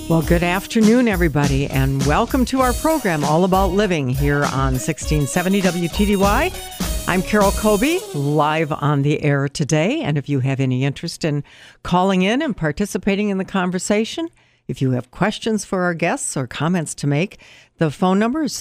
Well, good afternoon, everybody, and welcome to our program all about living here on 1670 WTDY. I'm Carol Colby, live on the air today, and if you have any interest in calling in and participating in the conversation, if you have questions for our guests or comments to make, the phone number is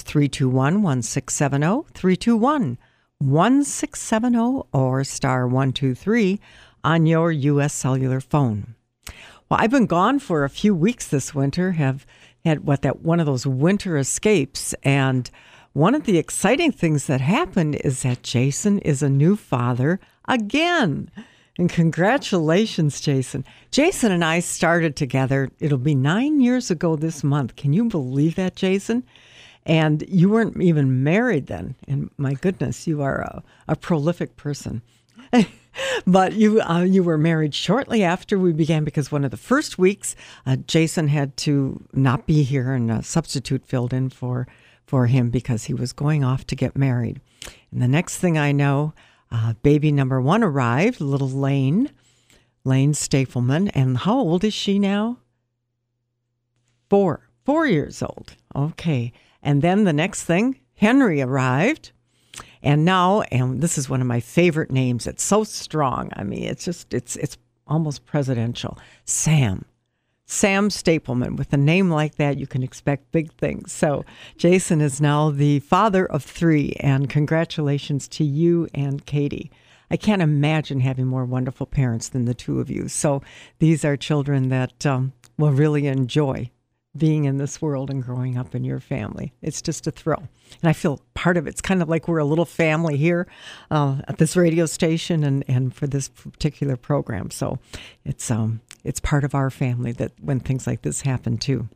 321-1670, 321-1670, or star 123 on your U.S. cellular phone. Well, I've been gone for a few weeks this winter, have had one of those winter escapes, and one of the exciting things that happened is that Jason is a new father again. And congratulations, Jason. Jason and I started together, it'll be 9 years ago this month. Can you believe that, Jason? And you weren't even married then. And my goodness, you are a prolific person. But you were married shortly after we began, because one of the first weeks, Jason had to not be here, and a substitute filled in for him because he was going off to get married. And the next thing I know, baby number one arrived, little Lane Stapleman. And how old is she now? 4 years old. Okay. And then the next thing, Henry arrived. And now, and this is one of my favorite names, it's so strong. I mean, it's almost presidential. Sam Stapleman. With a name like that, you can expect big things. So Jason is now the father of 3, and congratulations to you and Katie. I can't imagine having more wonderful parents than the two of you. So these are children that will really enjoy being in this world and growing up in your family. It's just a thrill. And I feel part of it. It's kind of like we're a little family here at this radio station and for this particular program. So it's part of our family that when things like this happen too.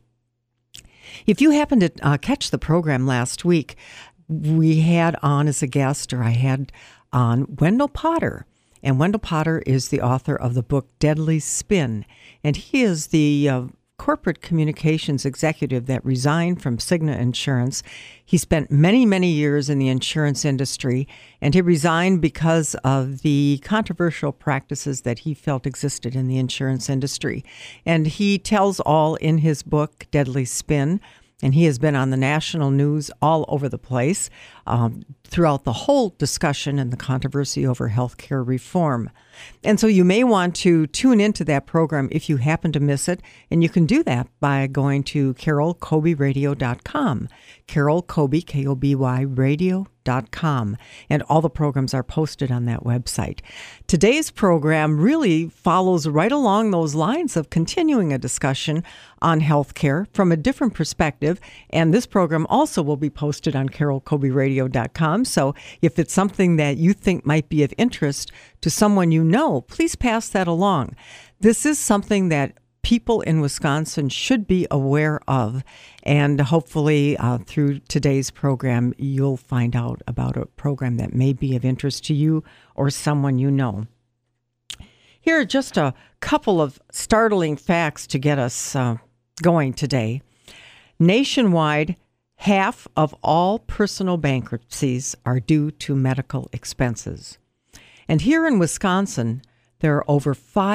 If you happened to catch the program last week, we had on as a guest, or I had on, Wendell Potter. And Wendell Potter is the author of the book Deadly Spin. And he is the corporate communications executive that resigned from Cigna Insurance. He spent many, many years in the insurance industry, and he resigned because of the controversial practices that he felt existed in the insurance industry. And he tells all in his book, Deadly Spin, and he has been on the national news all over the place throughout the whole discussion and the controversy over health care reform. And so you may want to tune into that program if you happen to miss it. And you can do that by going to carolcolbyradio.com. Carol Colby, K-O-B-Y, radio.com. And all the programs are posted on that website. Today's program really follows right along those lines of continuing a discussion on health care from a different perspective. And this program also will be posted on carolcolbyradio.com. So if it's something that you think might be of interest to someone you know, please pass that along. This is something that people in Wisconsin should be aware of. And hopefully through today's program, you'll find out about a program that may be of interest to you or someone you know. Here are just a couple of startling facts to get us going today. Nationwide, half of all personal bankruptcies are due to medical expenses. And here in Wisconsin, there are over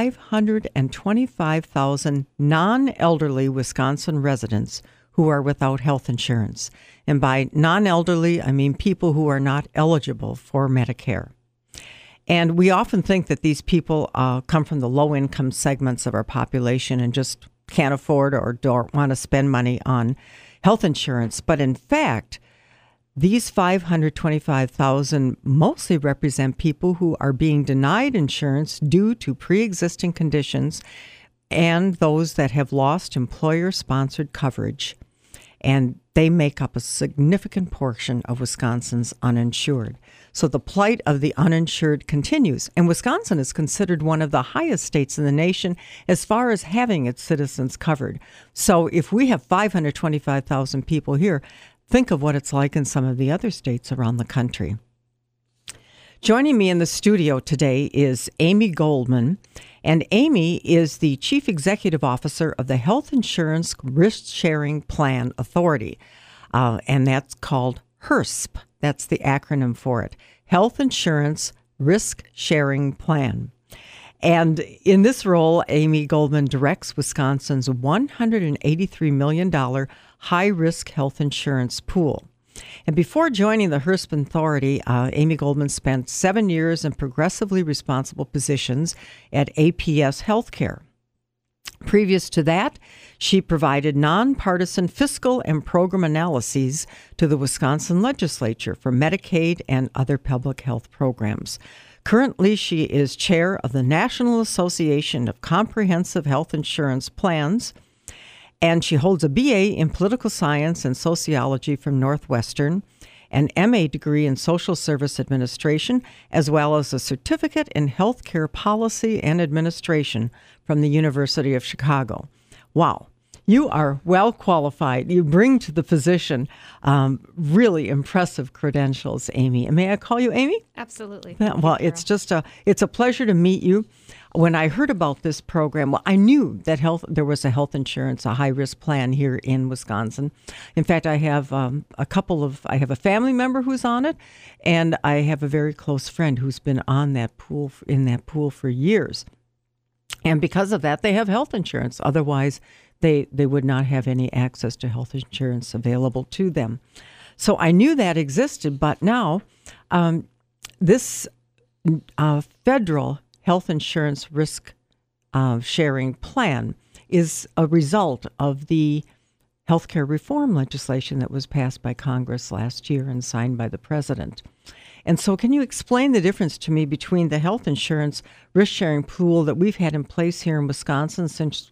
525,000 non-elderly Wisconsin residents who are without health insurance. And by non-elderly, I mean people who are not eligible for Medicare. And we often think that these people come from the low-income segments of our population and just can't afford or don't want to spend money on health insurance. But in fact, these 525,000 mostly represent people who are being denied insurance due to pre-existing conditions and those that have lost employer-sponsored coverage. And they make up a significant portion of Wisconsin's uninsured. So the plight of the uninsured continues. And Wisconsin is considered one of the highest states in the nation as far as having its citizens covered. So if we have 525,000 people here, think of what it's like in some of the other states around the country. Joining me in the studio today is Amy Goldman, and Amy is the Chief Executive Officer of the Health Insurance Risk Sharing Plan Authority, and that's called HIRSP. That's the acronym for it, Health Insurance Risk Sharing Plan. And in this role, Amy Goldman directs Wisconsin's $183 million high-risk health insurance pool. And before joining the Hersman Authority, Amy Goldman spent 7 years in progressively responsible positions at APS Healthcare. Previous to that, she provided nonpartisan fiscal and program analyses to the Wisconsin legislature for Medicaid and other public health programs. Currently, she is chair of the National Association of Comprehensive Health Insurance Plans, and she holds a BA in Political Science and Sociology from Northwestern, an MA degree in Social Service Administration, as well as a certificate in Healthcare Policy and Administration from the University of Chicago. Wow. You are well qualified. You bring to the position really impressive credentials, Amy. And may I call you Amy? Absolutely. Well, it's a pleasure to meet you. When I heard about this program, well, I knew that there was a health insurance, a high-risk plan here in Wisconsin. In fact, I have I have a family member who's on it, and I have a very close friend who's been on that pool, in that pool for years. And because of that, they have health insurance. Otherwise, they would not have any access to health insurance available to them. So I knew that existed, but now this federal health insurance risk sharing plan is a result of the healthcare reform legislation that was passed by Congress last year and signed by the president. And so can you explain the difference to me between the health insurance risk-sharing pool that we've had in place here in Wisconsin since,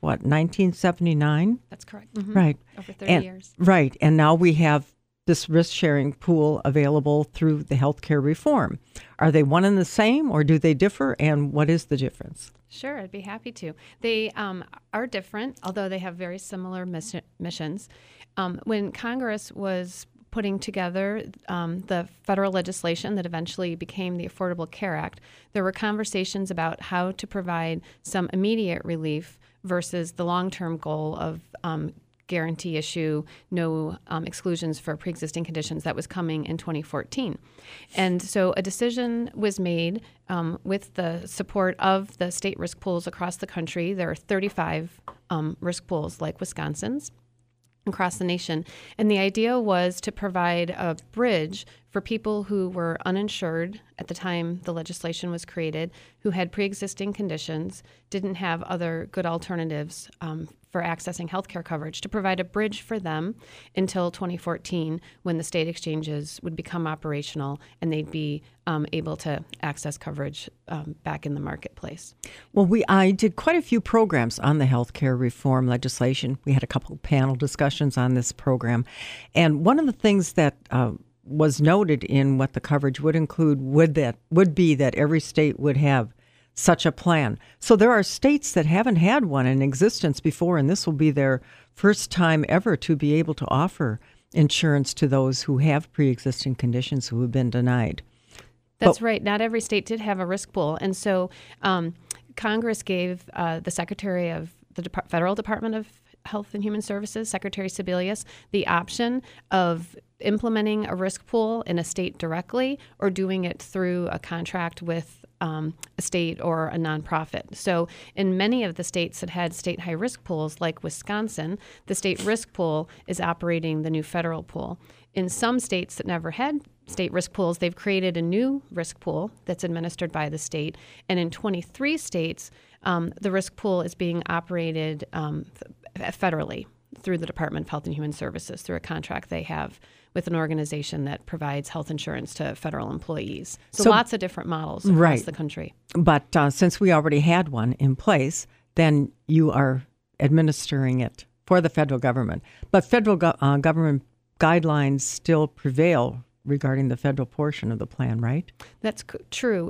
1979? That's correct. Mm-hmm. Right. Over 30 years. Right. And now we have this risk-sharing pool available through the healthcare reform. Are they one and the same, or do they differ, and what is the difference? Sure, I'd be happy to. They are different, although they have very similar missions. When Congress was putting together the federal legislation that eventually became the Affordable Care Act, there were conversations about how to provide some immediate relief versus the long-term goal of guarantee issue, no exclusions for pre-existing conditions that was coming in 2014. And so a decision was made with the support of the state risk pools across the country. There are 35 risk pools like Wisconsin's across the nation. And the idea was to provide a bridge for people who were uninsured at the time the legislation was created, who had pre-existing conditions, didn't have other good alternatives for accessing healthcare coverage, to provide a bridge for them until 2014, when the state exchanges would become operational and they'd be able to access coverage back in the marketplace. Well, I did quite a few programs on the healthcare reform legislation. We had a couple of panel discussions on this program. And one of the things that was noted in what the coverage would include would be that every state would have such a plan. So there are states that haven't had one in existence before, and this will be their first time ever to be able to offer insurance to those who have pre-existing conditions who have been denied. That's right. Not every state did have a risk pool. And so Congress gave the Secretary of the Federal Department of Health and Human Services, Secretary Sebelius, the option of implementing a risk pool in a state directly or doing it through a contract with a state or a nonprofit. So in many of the states that had state high risk pools, like Wisconsin, the state risk pool is operating the new federal pool. In some states that never had state risk pools, they've created a new risk pool that's administered by the state. And in 23 states, the risk pool is being operated federally through the Department of Health and Human Services, through a contract they have with an organization that provides health insurance to federal employees. So lots of different models across the country. But since we already had one in place, then you are administering it for the federal government. But federal government guidelines still prevail regarding the federal portion of the plan, right? That's true.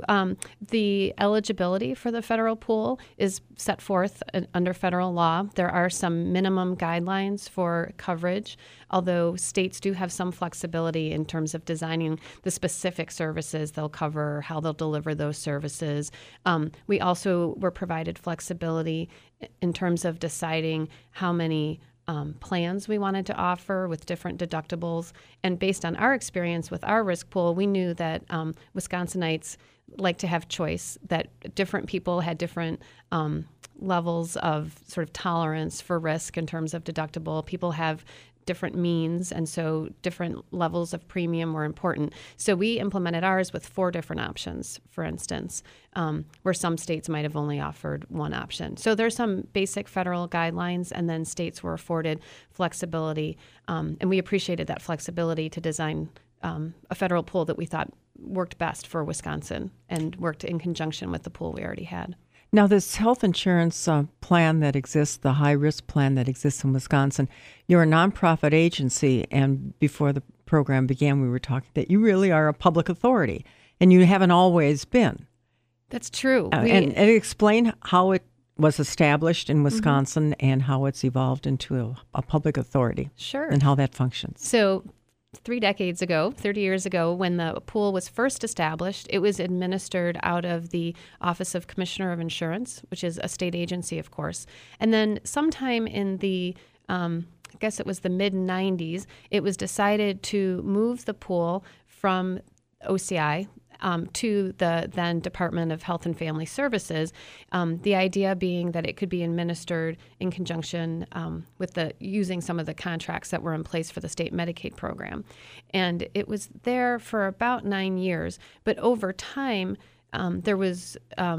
The eligibility for the federal pool is set forth under federal law. There are some minimum guidelines for coverage, although states do have some flexibility in terms of designing the specific services they'll cover, how they'll deliver those services. We also were provided flexibility in terms of deciding how many plans we wanted to offer with different deductibles. And based on our experience with our risk pool, we knew that Wisconsinites like to have choice, that different people had different levels of sort of tolerance for risk in terms of deductible. People have different means, and so different levels of premium were important. So we implemented ours with 4 different options, for instance, where some states might have only offered one option. So there's some basic federal guidelines, and then states were afforded flexibility, and we appreciated that flexibility to design a federal pool that we thought worked best for Wisconsin and worked in conjunction with the pool we already had. Now, this health insurance plan that exists, the high-risk plan that exists in Wisconsin, you're a nonprofit agency, and before the program began, we were talking that you really are a public authority, and you haven't always been. That's true. And explain how it was established in Wisconsin and how it's evolved into a public authority. Sure. And how that functions. So 3 decades ago, 30 years ago, when the pool was first established, it was administered out of the Office of Commissioner of Insurance, which is a state agency, of course. And then sometime in the, I guess it was the mid-90s, it was decided to move the pool from OCI to the then Department of Health and Family Services, the idea being that it could be administered in conjunction with using some of the contracts that were in place for the state Medicaid program. And it was there for about 9 years, but over time there was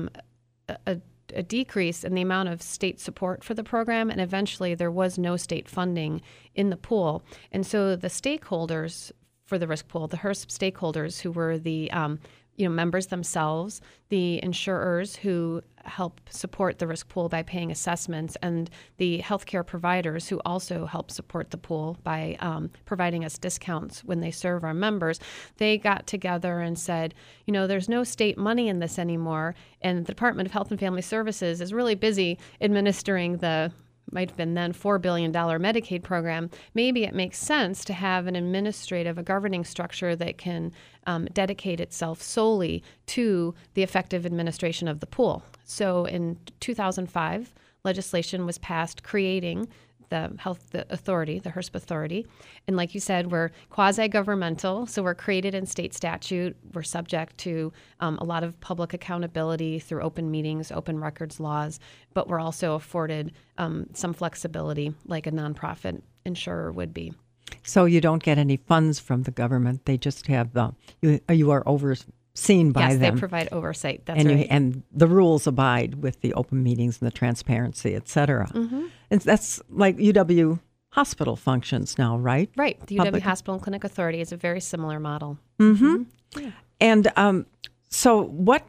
a decrease in the amount of state support for the program, and eventually there was no state funding in the pool. And so the stakeholders for the risk pool, the HRSP stakeholders, who were the members themselves, the insurers who help support the risk pool by paying assessments, and the healthcare providers who also help support the pool by providing us discounts when they serve our members, they got together and said, there's no state money in this anymore, and the Department of Health and Family Services is really busy administering the might have been then $4 billion Medicaid program. Maybe it makes sense to have an administrative, a governing structure that can dedicate itself solely to the effective administration of the pool. So in 2005, legislation was passed creating the authority, the HRSP authority. And like you said, we're quasi-governmental, so we're created in state statute. We're subject to a lot of public accountability through open meetings, open records laws, but we're also afforded some flexibility like a nonprofit insurer would be. So you don't get any funds from the government. They just have you are overseen by them. Yes, they provide oversight. That's right. And the rules abide with the open meetings and the transparency, et cetera. Mm-hmm. And that's like UW Hospital functions now, right? Right. The UW Hospital and Clinic Authority is a very similar model. Mm-hmm. Yeah. And so what,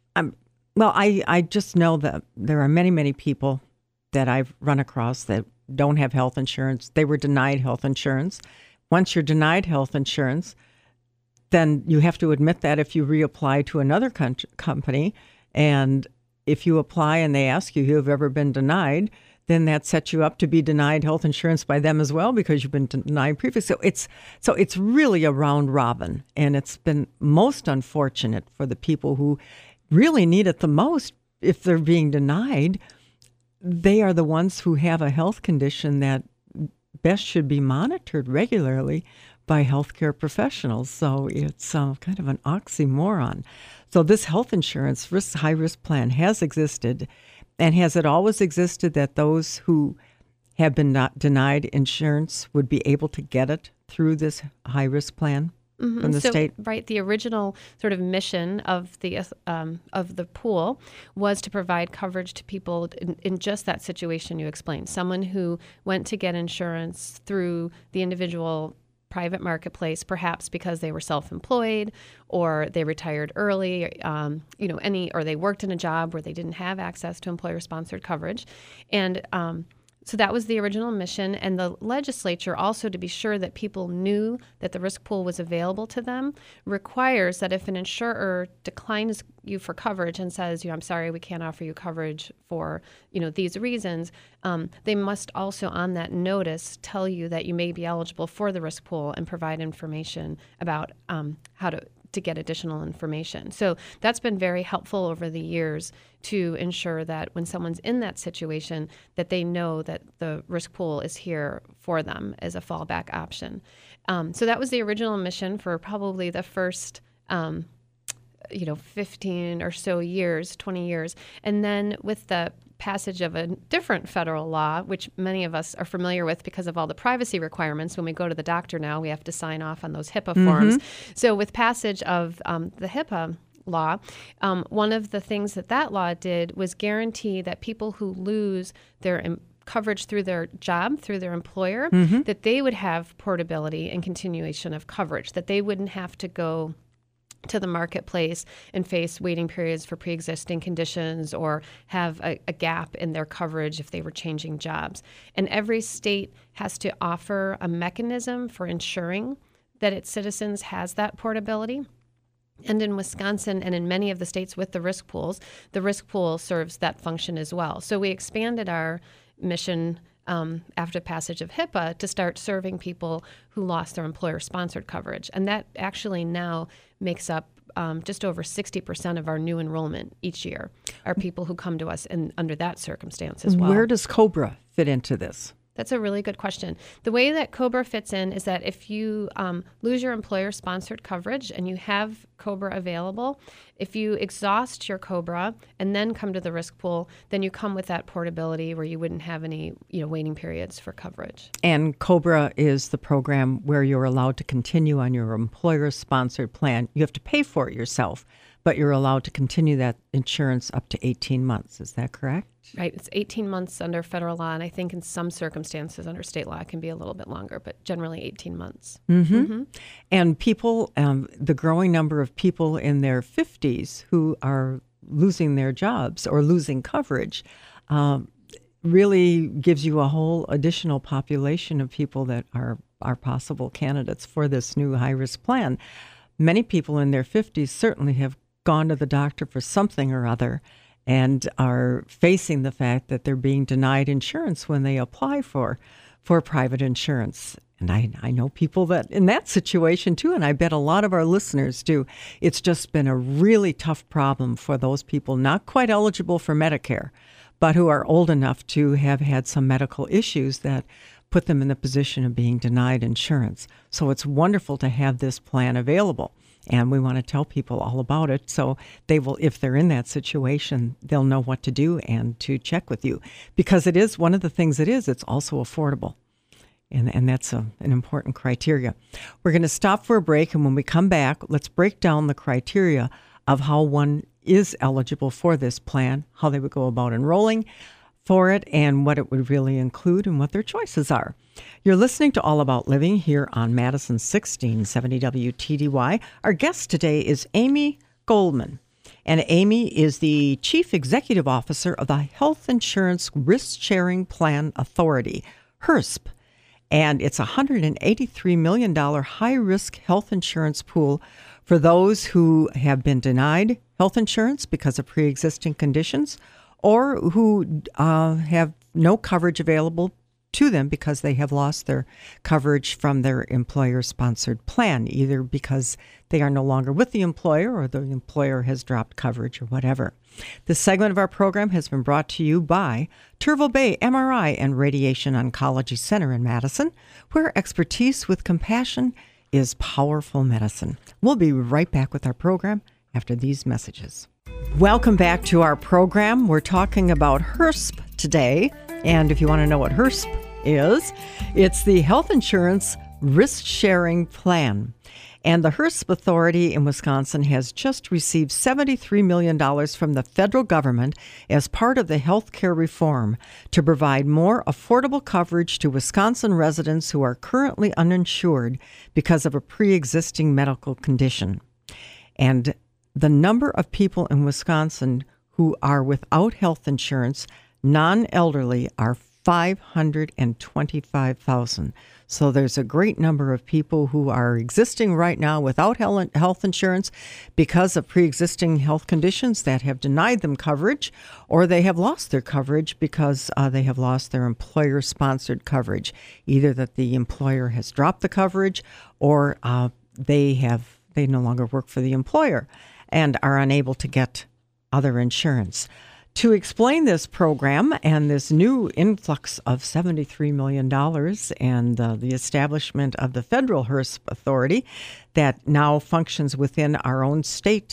I just know that there are many, many people that I've run across that don't have health insurance. They were denied health insurance. Once you're denied health insurance, then you have to admit that if you reapply to another company, and if you apply and they ask you, have you ever been denied, then that sets you up to be denied health insurance by them as well because you've been denied previously. So it's really a round robin, and it's been most unfortunate for the people who really need it the most. If they're being denied, they are the ones who have a health condition that best should be monitored regularly by healthcare professionals. So it's kind of an oxymoron. So this health insurance high-risk plan has existed, and has it always existed that those who have been not denied insurance would be able to get it through this high-risk plan from the state? Right. The original sort of mission of the pool was to provide coverage to people in just that situation you explained. Someone who went to get insurance through the individual private marketplace, perhaps because they were self-employed or they retired early, or they worked in a job where they didn't have access to employer-sponsored coverage. And so that was the original mission. And the legislature, also to be sure that people knew that the risk pool was available to them, requires that if an insurer declines you for coverage and says, I'm sorry, we can't offer you coverage for, these reasons, they must also on that notice tell you that you may be eligible for the risk pool and provide information about how to get additional information. So that's been very helpful over the years to ensure that when someone's in that situation, that they know that the risk pool is here for them as a fallback option. So that was the original mission for probably the first 15 or so years, 20 years. And then with the passage of a different federal law, which many of us are familiar with because of all the privacy requirements. When we go to the doctor now, we have to sign off on those HIPAA forms. So with passage of the HIPAA law, one of the things that law did was guarantee that people who lose their coverage through their job, through their employer, that they would have portability and continuation of coverage, that they wouldn't have to go to the marketplace and face waiting periods for pre-existing conditions or have a gap in their coverage if they were changing jobs. And every state has to offer a mechanism for ensuring that its citizens has that portability. And in Wisconsin and in many of the states with the risk pools, the risk pool serves that function as well. So we expanded our mission after passage of HIPAA to start serving people who lost their employer-sponsored coverage. And that actually now makes up just over 60% of our new enrollment each year are people who come to us under that circumstance as well. Where does COBRA fit into this? That's a really good question. The way that COBRA fits in is that if you lose your employer-sponsored coverage and you have COBRA available, if you exhaust your COBRA and then come to the risk pool, then you come with that portability where you wouldn't have any waiting periods for coverage. And COBRA is the program where you're allowed to continue on your employer-sponsored plan. You have to pay for it yourself, but you're allowed to continue that insurance up to 18 months. Is that correct? Right. It's 18 months under federal law, and I think in some circumstances under state law it can be a little bit longer, but generally 18 months. And people, the growing number of people in their 50s who are losing their jobs or losing coverage really gives you a whole additional population of people that are possible candidates for this new high-risk plan. Many people in their 50s certainly have gone to the doctor for something or other and are facing the fact that they're being denied insurance when they apply for private insurance. And I know people that in that situation too, and I bet a lot of our listeners do. It's just been a really tough problem for those people not quite eligible for Medicare, but who are old enough to have had some medical issues that put them in the position of being denied insurance. So it's wonderful to have this plan available. And we want to tell people all about it so they will, if they're in that situation, they'll know what to do and to check with you. Because it is one of the things it's also affordable. And that's an important criteria. We're going to stop for a break, and when we come back, let's break down the criteria of how one is eligible for this plan, how they would go about enrolling for it, and what it would really include and what their choices are. You're listening to All About Living here on Madison 1670 WTDY. Our guest today is Amy Goldman, and Amy is the Chief Executive Officer of the Health Insurance Risk Sharing Plan Authority, HRSP, and it's a $183 million high-risk health insurance pool for those who have been denied health insurance because of pre-existing conditions or who have no coverage available to them because they have lost their coverage from their employer-sponsored plan, either because they are no longer with the employer or the employer has dropped coverage or whatever. This segment of our program has been brought to you by Turville Bay MRI and Radiation Oncology Center in Madison, where expertise with compassion is powerful medicine. We'll be right back with our program after these messages. Welcome back to our program. We're talking about HRSP today. And if you want to know what HRSP is, it's the Health Insurance Risk Sharing Plan. And the HRSP Authority in Wisconsin has just received $73 million from the federal government as part of the health care reform to provide more affordable coverage to Wisconsin residents who are currently uninsured because of a pre-existing medical condition. And the number of people in Wisconsin who are without health insurance, non-elderly, are 525,000. So there's a great number of people who are existing right now without health insurance because of pre-existing health conditions that have denied them coverage, or they have lost their coverage because they have lost their employer-sponsored coverage, either that the employer has dropped the coverage or they no longer work for the employer and are unable to get other insurance. To explain this program and this new influx of $73 million and the establishment of the federal HRSP authority that now functions within our own state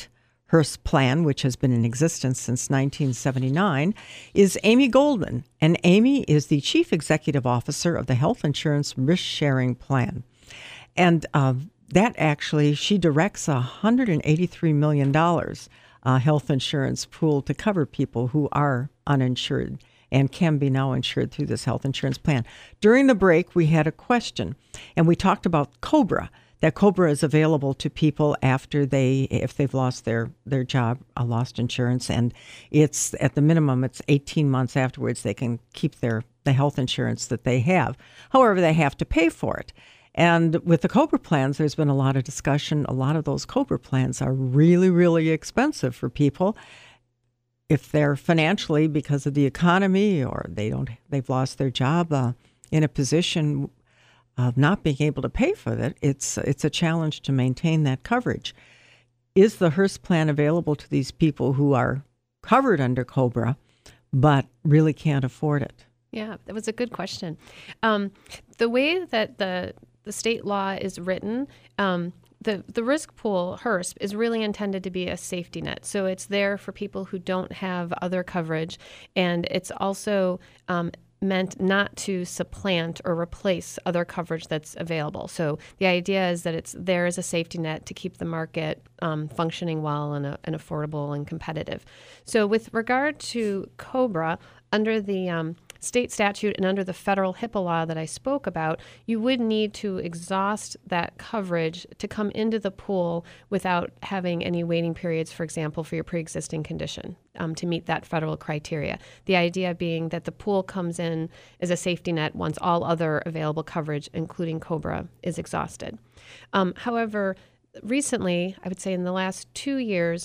HRSA plan, which has been in existence since 1979, is Amy Goldman. And Amy is the Chief Executive Officer of the Health Insurance Risk Sharing Plan. And that actually, she directs a $183 million health insurance pool to cover people who are uninsured and can be now insured through this health insurance plan. During the break, we had a question, and we talked about COBRA. That COBRA is available to people after if they've lost their job, lost insurance, and it's at the minimum, it's 18 months afterwards they can keep the health insurance that they have. However, they have to pay for it. And with the COBRA plans, there's been a lot of discussion. A lot of those COBRA plans are really, really expensive for people if they're financially, because of the economy, or they've lost their job in a position of not being able to pay for it. It's a challenge to maintain that coverage. Is the HRSA plan available to these people who are covered under COBRA but really can't afford it? Yeah, that was a good question. The way that the state law is written, the risk pool, HRSA, is really intended to be a safety net. So it's there for people who don't have other coverage, and it's also meant not to supplant or replace other coverage that's available. So the idea is that it's there as a safety net to keep the market functioning well and affordable and competitive. So with regard to COBRA, under the state statute and under the federal HIPAA law that I spoke about, you would need to exhaust that coverage to come into the pool without having any waiting periods, for example, for your pre-existing condition to meet that federal criteria. The idea being that the pool comes in as a safety net once all other available coverage, including COBRA, is exhausted. However, recently, I would say in the last 2 years,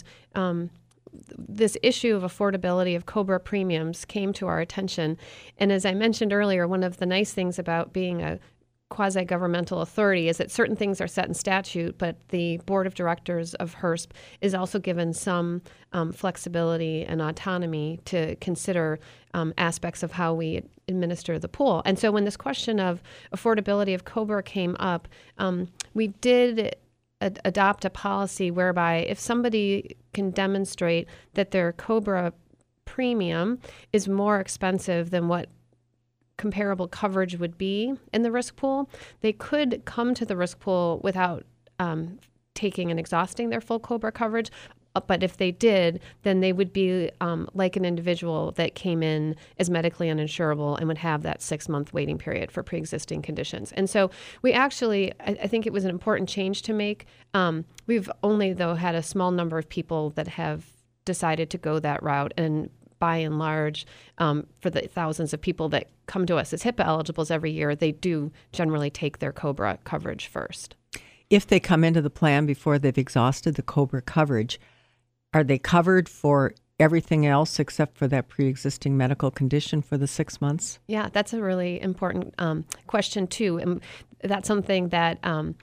this issue of affordability of COBRA premiums came to our attention. And as I mentioned earlier, one of the nice things about being a quasi-governmental authority is that certain things are set in statute, but the board of directors of HRSA is also given some flexibility and autonomy to consider aspects of how we administer the pool. And so when this question of affordability of COBRA came up, we did adopt a policy whereby if somebody can demonstrate that their COBRA premium is more expensive than what comparable coverage would be in the risk pool, they could come to the risk pool without taking and exhausting their full COBRA coverage. But if they did, then they would be like an individual that came in as medically uninsurable and would have that 6-month waiting period for pre-existing conditions. And so we actually, I think it was an important change to make. We've only, though, had a small number of people that have decided to go that route. And by and large, for the thousands of people that come to us as HIPAA eligibles every year, they do generally take their COBRA coverage first. If they come into the plan before they've exhausted the COBRA coverage, are they covered for everything else except for that pre-existing medical condition for the 6 months? Yeah, that's a really important question, too. And that's something that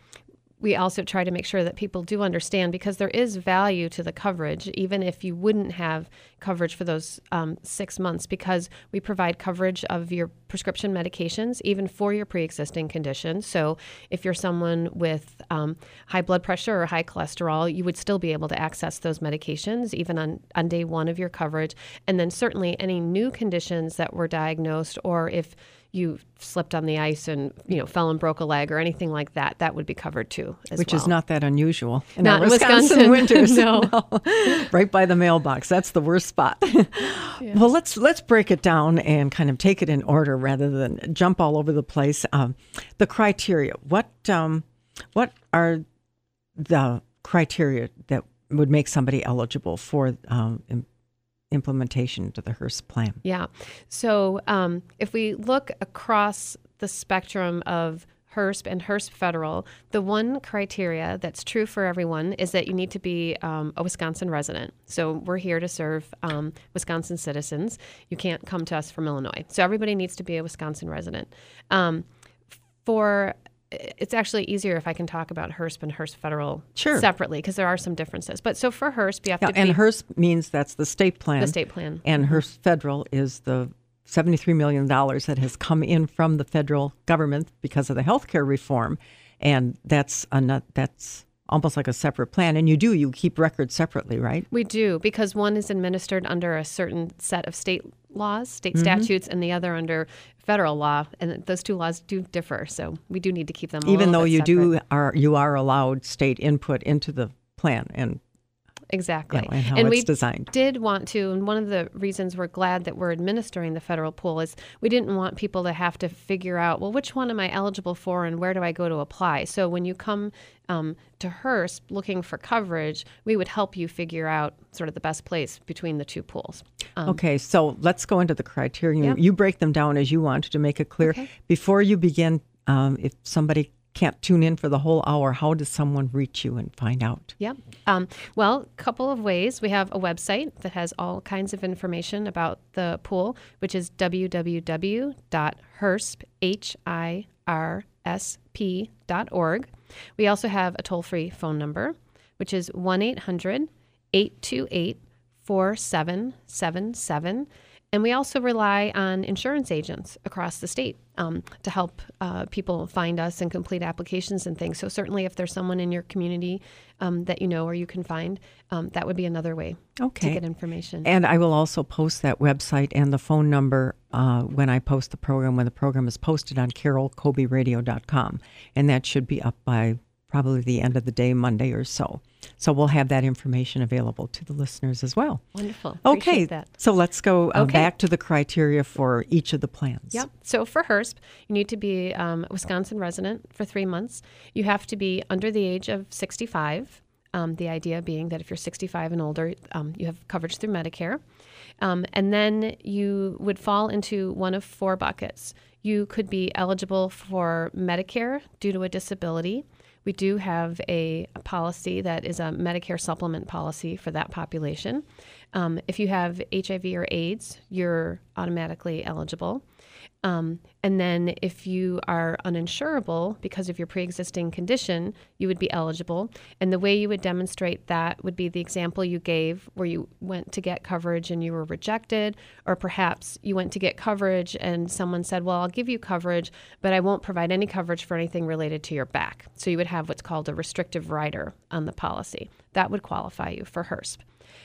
we also try to make sure that people do understand, because there is value to the coverage, even if you wouldn't have coverage for those 6 months, because we provide coverage of your prescription medications, even for your pre-existing conditions. So if you're someone with high blood pressure or high cholesterol, you would still be able to access those medications, even on day one of your coverage. And then certainly any new conditions that were diagnosed, or if you slipped on the ice and fell and broke a leg or anything like that, that would be covered too. Which is not that unusual in not our Wisconsin winters. No. Right by the mailbox. That's the worst spot. Yes. Well, let's break it down and kind of take it in order rather than jump all over the place. The criteria. What are the criteria that would make somebody eligible for implementation to the HRSA plan? Yeah. So if we look across the spectrum of HRSA and HRSA Federal, the one criteria that's true for everyone is that you need to be a Wisconsin resident. So we're here to serve Wisconsin citizens. You can't come to us from Illinois. So everybody needs to be a Wisconsin resident. It's actually easier if I can talk about HRSA and HRSA Federal separately, because there are some differences. But so for HRSA, you have to be... And HRSA means that's the state plan. The state plan. And HRSA Federal is the $73 million that has come in from the federal government because of the health care reform. And that's almost like a separate plan. And you keep records separately, right? We do, because one is administered under a certain set of state laws, state statutes, and the other under federal law. And those two laws do differ. So we do need to keep them even though separate. you are allowed state input into the plan and exactly. And how and it's we designed. Did want to, and one of the reasons we're glad that we're administering the federal pool is we didn't want people to have to figure out, well, which one am I eligible for and where do I go to apply? So when you come to HRSP looking for coverage, we would help you figure out sort of the best place between the two pools. Okay, so let's go into the criteria. Yep. You break them down as you want to make it clear. Okay. Before you begin, if somebody can't tune in for the whole hour, how does someone reach you and find out? Yep. Well, a couple of ways. We have a website that has all kinds of information about the pool, which is www.hirsp.org. We also have a toll-free phone number, which is 1-800-828-4777. And we also rely on insurance agents across the state to help people find us and complete applications and things. So certainly if there's someone in your community that you know or you can find, that would be another way to get information. And I will also post that website and the phone number when I post the program, when the program is posted on carolcobeyradio.com. And that should be up by probably the end of the day, Monday or so. So we'll have that information available to the listeners as well. Wonderful. Okay, Appreciate that. So let's go back to the criteria for each of the plans. Yep. So for HRSP, you need to be a Wisconsin resident for 3 months. You have to be under the age of 65. The idea being that if you're 65 and older, you have coverage through Medicare. And then you would fall into one of 4 buckets. You could be eligible for Medicare due to a disability. We do have a policy that is a Medicare supplement policy for that population. If you have HIV or AIDS, you're automatically eligible. And then if you are uninsurable because of your pre-existing condition, you would be eligible. And the way you would demonstrate that would be the example you gave where you went to get coverage and you were rejected, or perhaps you went to get coverage and someone said, well, I'll give you coverage, but I won't provide any coverage for anything related to your back. So you would have what's called a restrictive rider on the policy. That would qualify you for HRSP.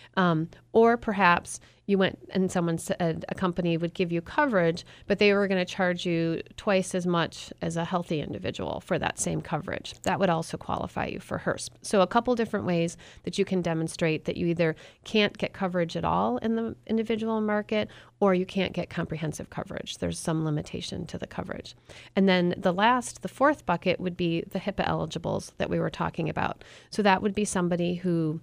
Or perhaps you went and someone said a company would give you coverage, but they were going to charge you twice as much as a healthy individual for that same coverage. That would also qualify you for HRSP. So a couple different ways that you can demonstrate that you either can't get coverage at all in the individual market or you can't get comprehensive coverage. There's some limitation to the coverage. And then the fourth bucket would be the HIPAA eligibles that we were talking about. So that would be somebody who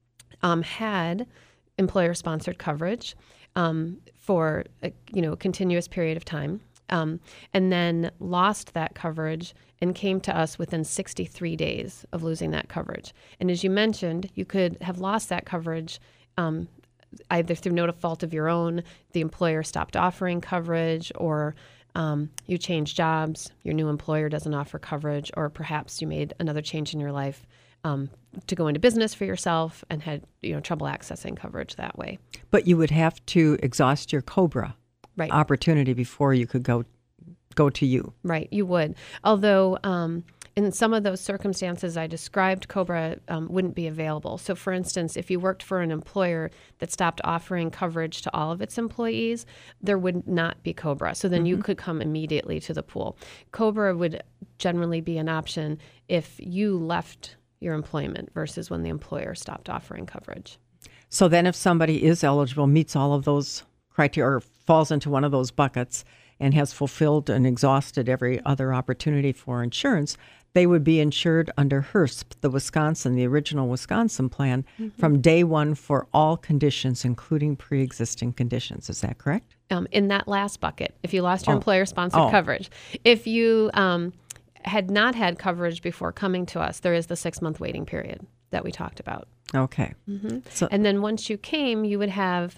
had employer-sponsored coverage for a continuous period of time, and then lost that coverage and came to us within 63 days of losing that coverage. And as you mentioned, you could have lost that coverage either through no fault of your own, the employer stopped offering coverage, or you changed jobs, your new employer doesn't offer coverage, or perhaps you made another change in your life to go into business for yourself and had trouble accessing coverage that way. But you would have to exhaust your COBRA opportunity before you could go to you. Right, you would. Although in some of those circumstances I described, COBRA wouldn't be available. So for instance, if you worked for an employer that stopped offering coverage to all of its employees, there would not be COBRA. So then you could come immediately to the pool. COBRA would generally be an option if you left your employment versus when the employer stopped offering coverage. So then if somebody is eligible, meets all of those criteria, or falls into one of those buckets and has fulfilled and exhausted every other opportunity for insurance, they would be insured under HRSP, the original Wisconsin plan, from day one for all conditions, including pre-existing conditions. Is that correct? In that last bucket, if you lost your employer-sponsored coverage. If you had not had coverage before coming to us, there is the 6-month waiting period that we talked about. Okay. So, and then once you came, you would have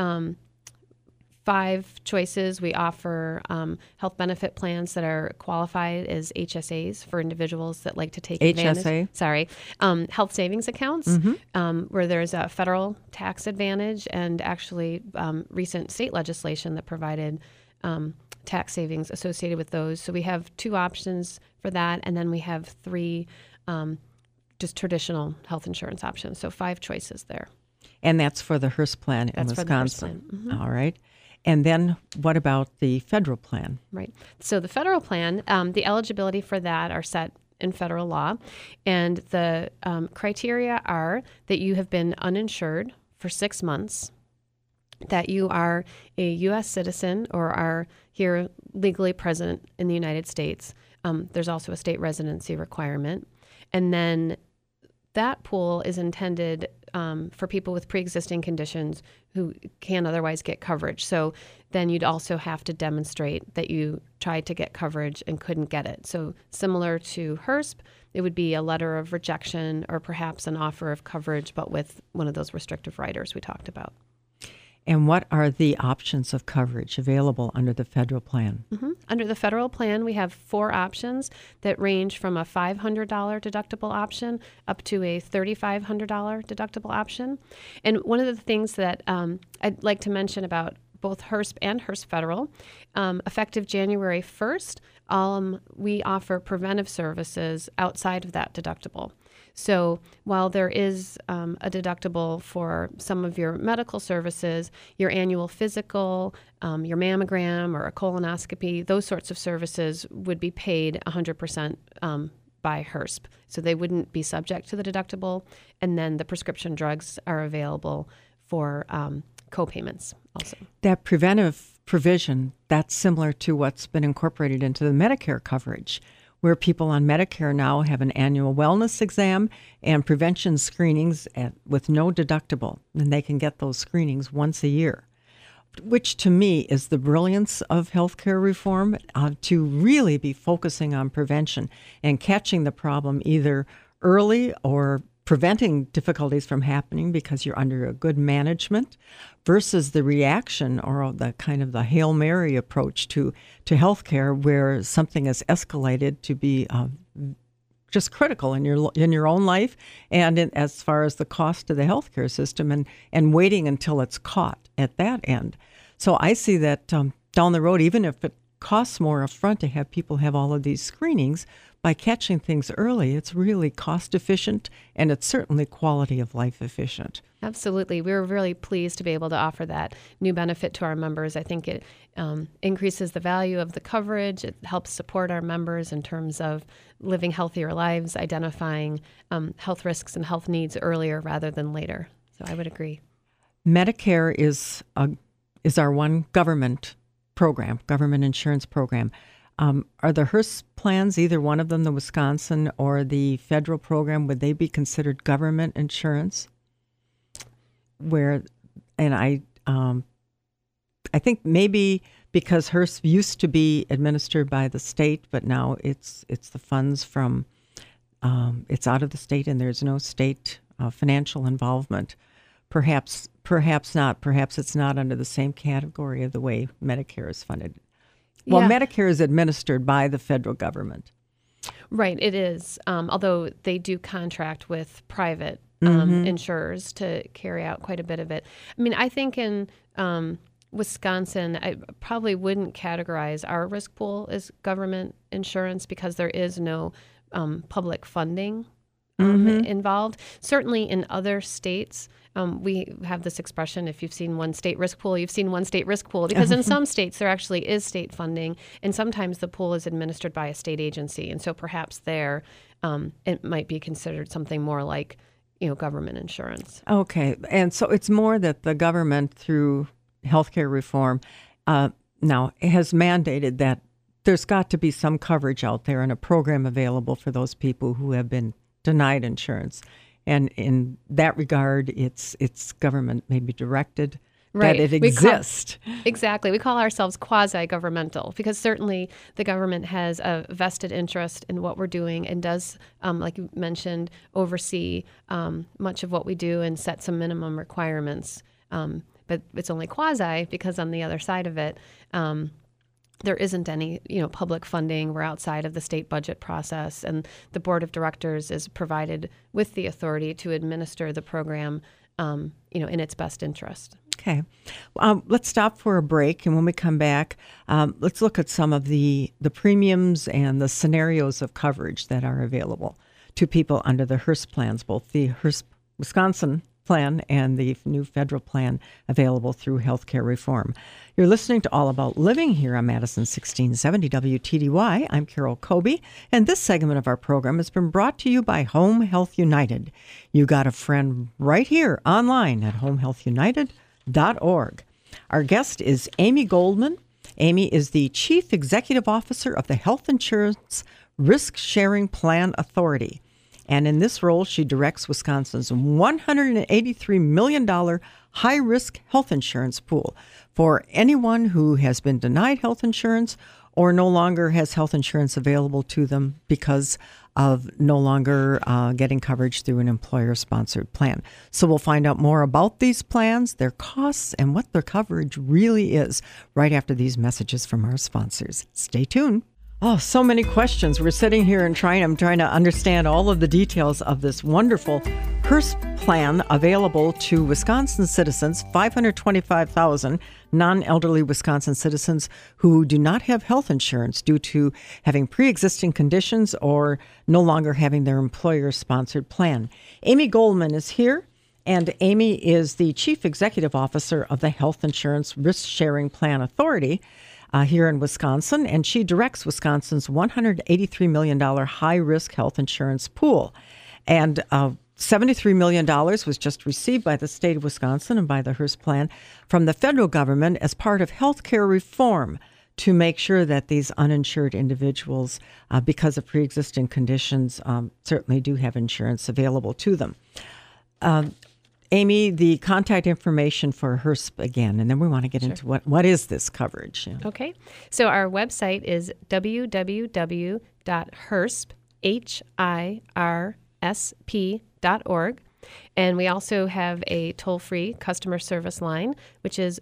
5 choices. We offer health benefit plans that are qualified as HSAs for individuals that like to take advantage. Health savings accounts, where there's a federal tax advantage and actually recent state legislation that provided tax savings associated with those. So we have 2 options for that, and then we have 3 just traditional health insurance options. So 5 choices there. And that's for the HRSA plan in That's for Wisconsin. the HRSA plan. All right. And then what about the federal plan? Right. So the federal plan, the eligibility for that are set in federal law. And the criteria are that you have been uninsured for 6 months, that you are a U.S. citizen or are here legally present in the United States. There's also a state residency requirement. And then that pool is intended for people with pre-existing conditions who can otherwise get coverage. So then you'd also have to demonstrate that you tried to get coverage and couldn't get it. So similar to HRSP, it would be a letter of rejection or perhaps an offer of coverage, but with one of those restrictive riders we talked about. And what are the options of coverage available under the federal plan? Under the federal plan, we have 4 options that range from a $500 deductible option up to a $3,500 deductible option. And one of the things that I'd like to mention about both HRSP and HRSA Federal, effective January 1st, we offer preventive services outside of that deductible. So while there is a deductible for some of your medical services, your annual physical, your mammogram or a colonoscopy, those sorts of services would be paid 100% by HRSP. So they wouldn't be subject to the deductible. And then the prescription drugs are available for co-payments also. That preventive provision, that's similar to what's been incorporated into the Medicare coverage, where people on Medicare now have an annual wellness exam and prevention screenings with no deductible. And they can get those screenings once a year, which to me is the brilliance of healthcare reform, to really be focusing on prevention and catching the problem either early or preventing difficulties from happening because you're under a good management, versus the reaction or the kind of the Hail Mary approach to healthcare, where something is escalated to be just critical in your own life and as far as the cost of the healthcare system, and waiting until it's caught at that end. So I see that down the road, even if it costs more upfront to have people have all of these screenings, by catching things early, it's really cost efficient, and it's certainly quality of life efficient. Absolutely. We were really pleased to be able to offer that new benefit to our members. I think it increases the value of the coverage. It helps support our members in terms of living healthier lives, identifying health risks and health needs earlier rather than later. So I would agree. Medicare is our one government program, government insurance program. Are the HRSA plans, either one of them, the Wisconsin or the federal program, would they be considered government insurance? I think maybe because HRSA used to be administered by the state, but now it's the funds from it's out of the state and there's no state financial involvement. Perhaps not. Perhaps it's not under the same category of the way Medicare is funded. Well, yeah. Medicare is administered by the federal government. Right, it is. Although they do contract with private insurers to carry out quite a bit of it. I mean, I think in Wisconsin, I probably wouldn't categorize our risk pool as government insurance because there is no public funding involved. Certainly in other states, we have this expression, if you've seen one state risk pool, you've seen one state risk pool, because in some states there actually is state funding, and sometimes the pool is administered by a state agency. And so perhaps there it might be considered something more like, government insurance. Okay. And so it's more that the government, through healthcare reform, now has mandated that there's got to be some coverage out there and a program available for those people who have been denied insurance. And in that regard, it's government maybe directed that it exists. Exactly. We call ourselves quasi-governmental because certainly the government has a vested interest in what we're doing and does, like you mentioned, oversee much of what we do and set some minimum requirements. But it's only quasi because on the other side of it, there isn't any, public funding. We're outside of the state budget process, and the board of directors is provided with the authority to administer the program, in its best interest. Okay. Let's stop for a break, and when we come back, let's look at some of the premiums and the scenarios of coverage that are available to people under the HRSP plans, both the HRSP Wisconsin plan and the new federal plan available through healthcare reform. You're listening to All About Living here on Madison 1670 WTDY. I'm Carol Colby, and this segment of our program has been brought to you by Home Health United. You got a friend right here online at homehealthunited.org. Our guest is Amy Goldman. Amy is the Chief Executive Officer of the Health Insurance Risk Sharing Plan Authority. And in this role, she directs Wisconsin's $183 million high-risk health insurance pool for anyone who has been denied health insurance or no longer has health insurance available to them because of no longer getting coverage through an employer-sponsored plan. So we'll find out more about these plans, their costs, and what their coverage really is right after these messages from our sponsors. Stay tuned. Oh, so many questions. We're sitting here and I'm trying to understand all of the details of this wonderful HRSP plan available to Wisconsin citizens, 525,000 non-elderly Wisconsin citizens who do not have health insurance due to having pre-existing conditions or no longer having their employer-sponsored plan. Amy Goldman is here, and Amy is the Chief Executive Officer of the Health Insurance Risk Sharing Plan Authority here in Wisconsin, and she directs Wisconsin's $183 million high-risk health insurance pool. And $73 million was just received by the state of Wisconsin and by the HRSP plan from the federal government as part of health care reform to make sure that these uninsured individuals, because of pre-existing conditions, certainly do have insurance available to them. Amy, the contact information for HRSP again, and then we want to get into what is this coverage? Yeah. Okay. So our website is www.hirsp.org. And we also have a toll-free customer service line, which is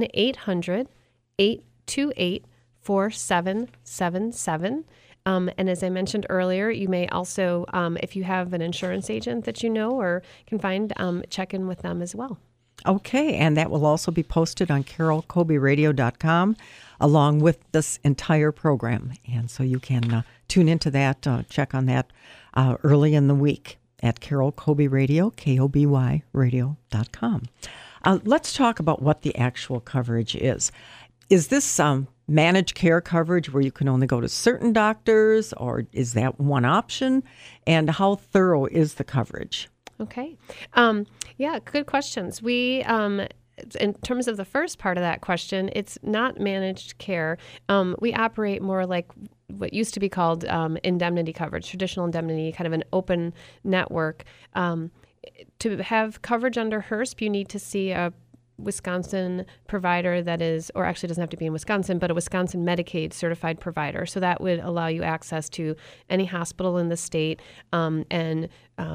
1-800-828-4777. And as I mentioned earlier, you may also, if you have an insurance agent that you know or can find, check in with them as well. Okay, and that will also be posted on carolcolbyradio.com along with this entire program. And so you can tune into that, check on that early in the week at Carol Colby Radio, KOBY radio.com. Let's talk about what the actual coverage is. Is this managed care coverage where you can only go to certain doctors, or is that one option? And how thorough is the coverage? Okay. Yeah, good questions. We, in terms of the first part of that question, it's not managed care. We operate more like what used to be called indemnity coverage, traditional indemnity, kind of an open network. To have coverage under HRSP, you need to see a Wisconsin provider that is, or actually doesn't have to be in Wisconsin, but a Wisconsin Medicaid certified provider. So that would allow you access to any hospital in the state, and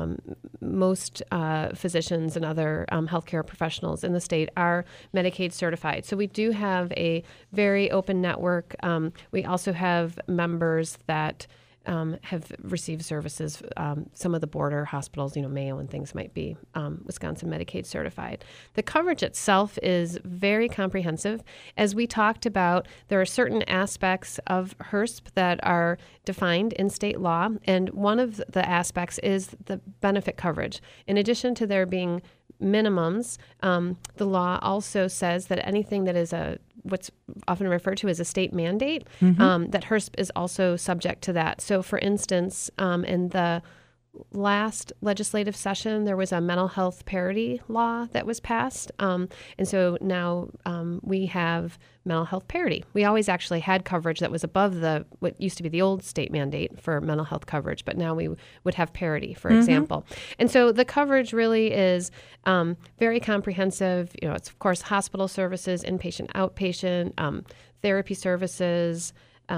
most physicians and other healthcare professionals in the state are Medicaid certified. So we do have a very open network. We also have members that have received services. Some of the border hospitals, Mayo and things might be Wisconsin Medicaid certified. The coverage itself is very comprehensive. As we talked about, there are certain aspects of HRSP that are defined in state law, and one of the aspects is the benefit coverage. In addition to there being minimums, the law also says that anything that is what's often referred to as a state mandate, that HRSP is also subject to that. So, for instance, in the last legislative session, there was a mental health parity law that was passed. And so now we have mental health parity. We always actually had coverage that was above what used to be the old state mandate for mental health coverage, but now we would have parity, for example. And so the coverage really is very comprehensive. It's, of course, hospital services, inpatient, outpatient, therapy services,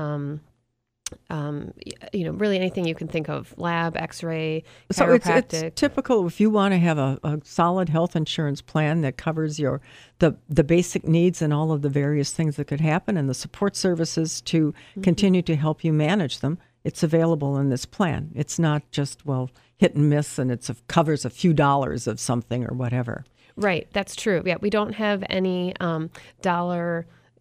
really anything you can think of, lab, x-ray, chiropractic. So it's typical if you want to have a solid health insurance plan that covers the basic needs and all of the various things that could happen and the support services to continue to help you manage them. It's available in this plan. It's not just, hit and miss and it covers a few dollars of something or whatever. Right, that's true. Yeah, we don't have any dollar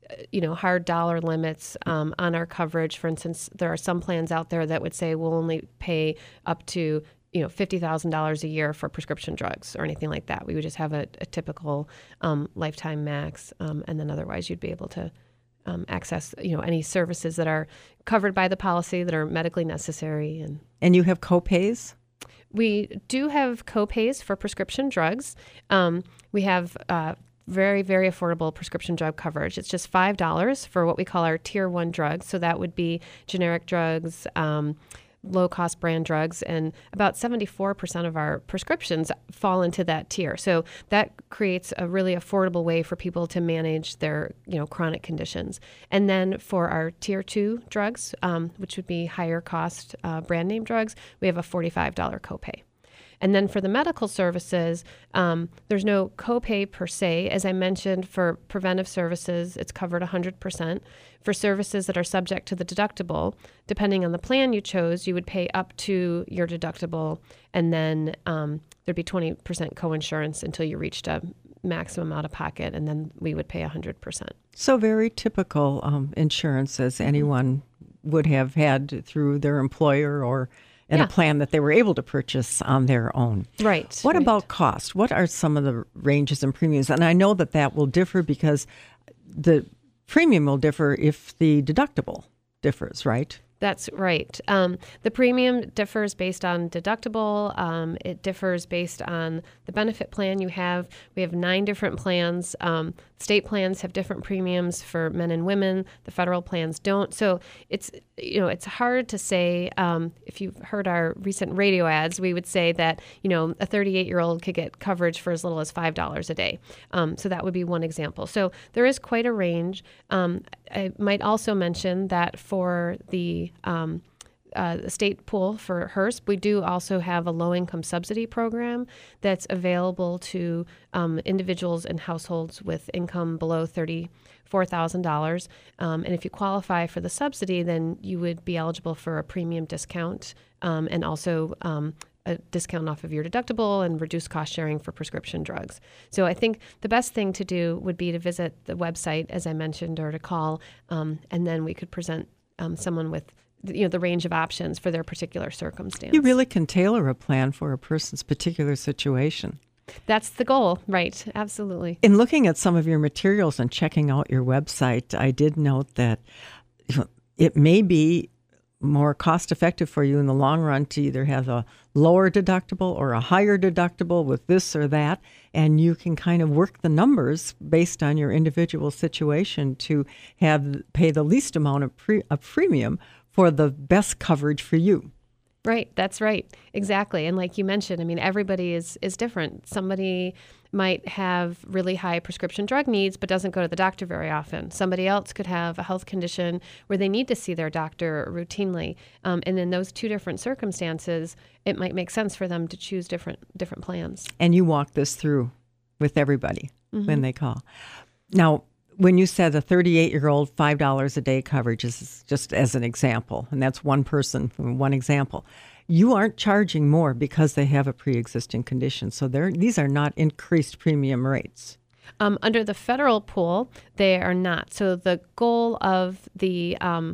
hard dollar limits on our coverage. For instance, there are some plans out there that would say we'll only pay up to $50,000 a year for prescription drugs or anything like that. We would just have a typical lifetime max, and then otherwise you'd be able to access any services that are covered by the policy that are medically necessary. And you have co-pays? We do have co-pays for prescription drugs. We have very, very affordable prescription drug coverage. It's just $5 for what we call our Tier 1 drugs. So that would be generic drugs, low-cost brand drugs, and about 74% of our prescriptions fall into that tier. So that creates a really affordable way for people to manage their chronic conditions. And then for our Tier 2 drugs, which would be higher-cost brand name drugs, we have a $45 copay. And then for the medical services, there's no copay per se. As I mentioned, for preventive services, it's covered 100%. For services that are subject to the deductible, depending on the plan you chose, you would pay up to your deductible, and then there'd be 20% coinsurance until you reached a maximum out of pocket, and then we would pay 100%. So very typical insurance as anyone would have had through their employer or in a plan that they were able to purchase on their own. Right. What about cost? What are some of the ranges and premiums? And I know that will differ because the premium will differ if the deductible differs, right? That's right. The premium differs based on deductible. It differs based on the benefit plan you have. We have 9 different plans. State plans have different premiums for men and women. The federal plans don't. So it's hard to say. If you've heard our recent radio ads, we would say that a 38-year-old could get coverage for as little as $5 a day. So that would be one example. So there is quite a range. I might also mention that for the state pool for HRSP, we do also have a low-income subsidy program that's available to individuals and households with income below $34,000. And if you qualify for the subsidy, then you would be eligible for a premium discount and also a discount off of your deductible and reduced cost sharing for prescription drugs. So I think the best thing to do would be to visit the website, as I mentioned, or to call, and then we could present someone with the range of options for their particular circumstance. You really can tailor a plan for a person's particular situation. That's the goal, right? Absolutely. In looking at some of your materials and checking out your website, I did note that it may be more cost effective for you in the long run to either have a lower deductible or a higher deductible with this or that, and you can kind of work the numbers based on your individual situation to pay the least amount of premium for the best coverage for you. Right, that's right. Exactly. And like you mentioned, everybody is different. Somebody might have really high prescription drug needs but doesn't go to the doctor very often. Somebody else could have a health condition where they need to see their doctor routinely. And in those two different circumstances, it might make sense for them to choose different plans. And you walk this through with everybody when they call. Now, when you said a 38-year-old $5 a day coverage is just as an example, and that's one person, one example, you aren't charging more because they have a pre-existing condition. So these are not increased premium rates. Under the federal pool, they are not. So the goal of the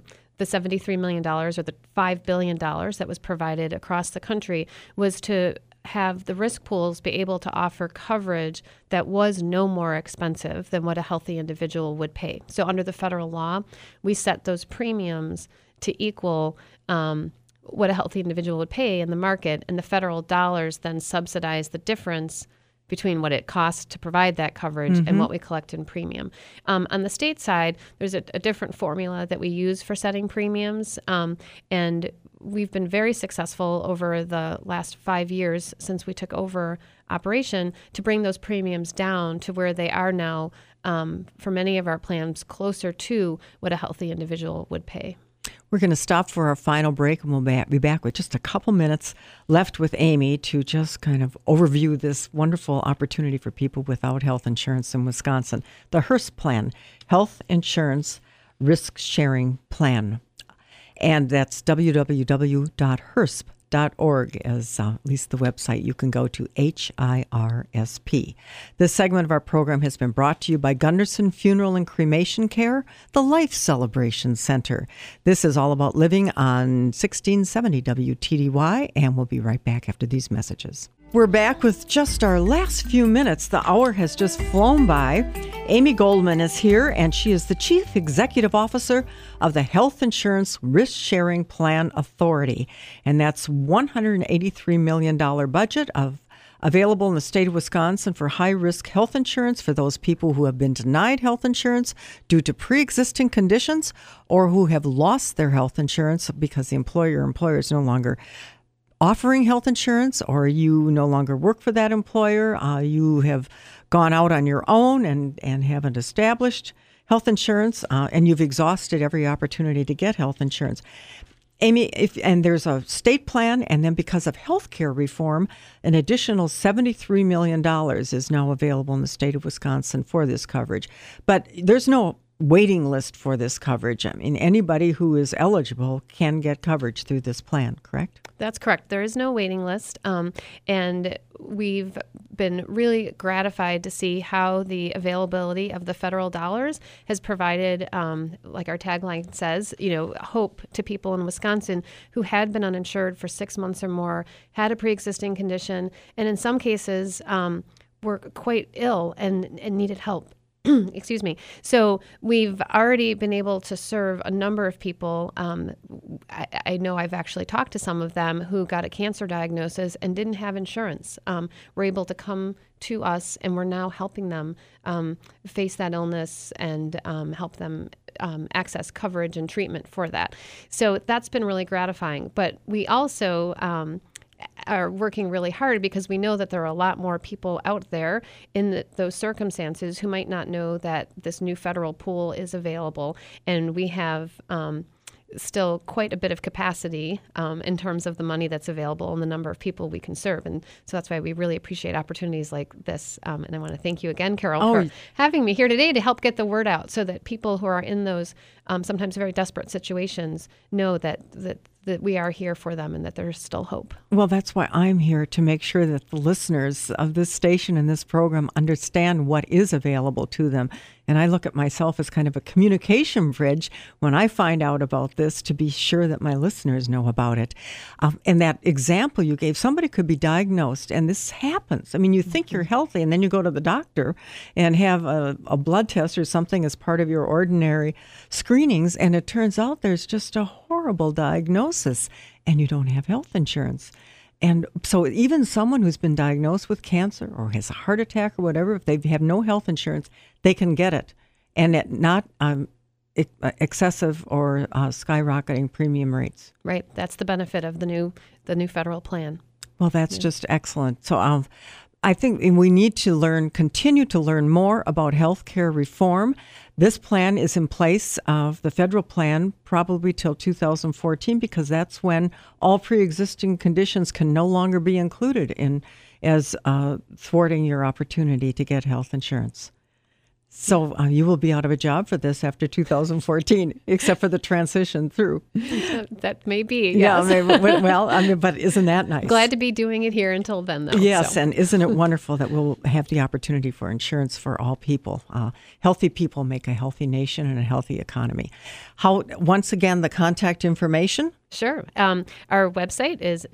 $73 million or the $5 billion that was provided across the country was to have the risk pools be able to offer coverage that was no more expensive than what a healthy individual would pay. So under the federal law, we set those premiums to equal what a healthy individual would pay in the market, and the federal dollars then subsidize the difference between what it costs to provide that coverage and what we collect in premium. On the state side, there's a different formula that we use for setting premiums, and we've been very successful over the last 5 years since we took over operation to bring those premiums down to where they are now, for many of our plans, closer to what a healthy individual would pay. We're going to stop for our final break, and we'll be back with just a couple minutes left with Amy to just kind of overview this wonderful opportunity for people without health insurance in Wisconsin, the HRSP plan, Health Insurance Risk Sharing Plan. And that's www.HRSP.com. hirsp.org is at least the website you can go to, HIRSP. This segment of our program has been brought to you by Gunderson Funeral and Cremation Care, the Life Celebration Center. This is All About Living on 1670 WTDY, and we'll be right back after these messages. We're back with just our last few minutes. The hour has just flown by. Amy Goldman is here, and she is the Chief Executive Officer of the Health Insurance Risk Sharing Plan Authority. And that's $183 million budget available in the state of Wisconsin for high-risk health insurance for those people who have been denied health insurance due to pre-existing conditions or who have lost their health insurance because the employer is no longer offering health insurance, or you no longer work for that employer, you have gone out on your own and haven't established health insurance, and you've exhausted every opportunity to get health insurance. Amy, and there's a state plan, and then because of health care reform, an additional $73 million is now available in the state of Wisconsin for this coverage. But there's no waiting list for this coverage. I mean, anybody who is eligible can get coverage through this plan, correct? That's correct. There is no waiting list. And we've been really gratified to see how the availability of the federal dollars has provided, like our tagline says, hope to people in Wisconsin who had been uninsured for 6 months or more, had a pre-existing condition, and in some cases were quite ill and needed help. Excuse me. So we've already been able to serve a number of people. I know I've actually talked to some of them who got a cancer diagnosis and didn't have insurance. Were able to come to us, and we're now helping them face that illness and help them access coverage and treatment for that. So that's been really gratifying. But we also are working really hard because we know that there are a lot more people out there in those circumstances who might not know that this new federal pool is available. And we have still quite a bit of capacity in terms of the money that's available and the number of people we can serve. And so that's why we really appreciate opportunities like this. And I want to thank you again, Carol, for having me here today to help get the word out so that people who are in those sometimes very desperate situations know that we are here for them and that there's still hope. Well, that's why I'm here, to make sure that the listeners of this station and this program understand what is available to them. And I look at myself as kind of a communication bridge when I find out about this, to be sure that my listeners know about it. And that example you gave, somebody could be diagnosed, and this happens. I mean, you think you're healthy, and then you go to the doctor and have a blood test or something as part of your ordinary screenings, and it turns out there's just a horrible diagnosis, and you don't have health insurance. And so even someone who's been diagnosed with cancer or has a heart attack or whatever, if they have no health insurance, they can get it, and at not excessive or skyrocketing premium rates. Right. That's the benefit of the new federal plan. Well, that's just excellent. So I think we need to continue to learn more about health care reform. This plan is in place, the federal plan, probably till 2014, because that's when all pre-existing conditions can no longer be included in as thwarting your opportunity to get health insurance. So you will be out of a job for this after 2014, except for the transition through. That may be, yes. Yeah, well, but isn't that nice? Glad to be doing it here until then, though. Yes, so. And isn't it wonderful that we'll have the opportunity for insurance for all people? Healthy people make a healthy nation and a healthy economy. Once again, the contact information? Sure. Our website is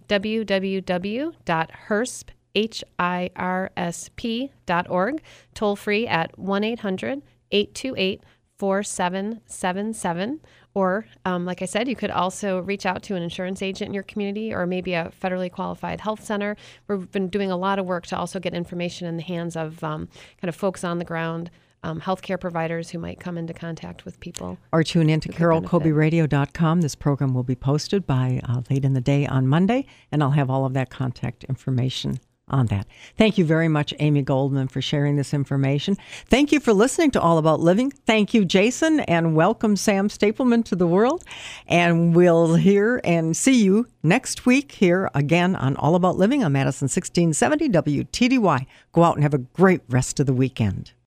www.hirsp.org, toll free at 1-800-828-4777. Or, like I said, you could also reach out to an insurance agent in your community or maybe a federally qualified health center. We've been doing a lot of work to also get information in the hands of kind of folks on the ground, healthcare providers who might come into contact with people. Or tune in to carolcobeyradio.com. This program will be posted by late in the day on Monday, and I'll have all of that contact information on that. Thank you very much, Amy Goldman, for sharing this information. Thank you for listening to All About Living. Thank you, Jason, and welcome Sam Stapleman to the world. And we'll hear and see you next week here again on All About Living on Madison 1670 WTDY. Go out and have a great rest of the weekend.